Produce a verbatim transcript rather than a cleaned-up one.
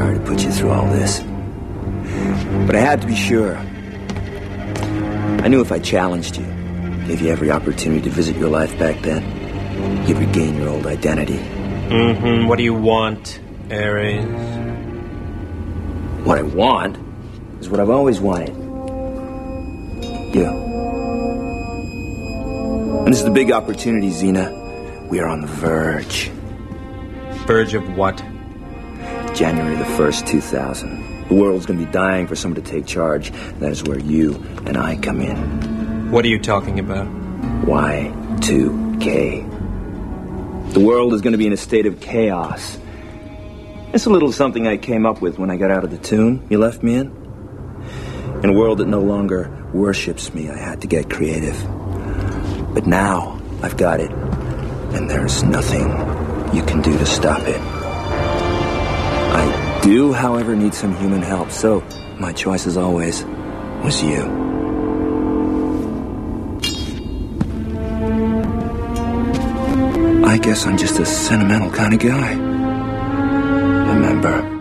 sorry to put you through all this. But I had to be sure. I knew if I challenged you, gave you every opportunity to visit your life back then, you'd regain your old identity. Mm-hmm. What do you want, Ares? What I want is what I've always wanted. You. And this is the big opportunity, Xena. We are on the verge. Verge of what? January the first, two thousand. The world's going to be dying for someone to take charge. That is where you and I come in. What are you talking about? Y two K. The world is going to be in a state of chaos. It's a little something I came up with when I got out of the tomb you left me in. In a world that no longer worships me, I had to get creative. But now, I've got it. And there's nothing you can do to stop it. I do, however, need some human help. So, my choice, as always, was you. I guess I'm just a sentimental kind of guy. Remember...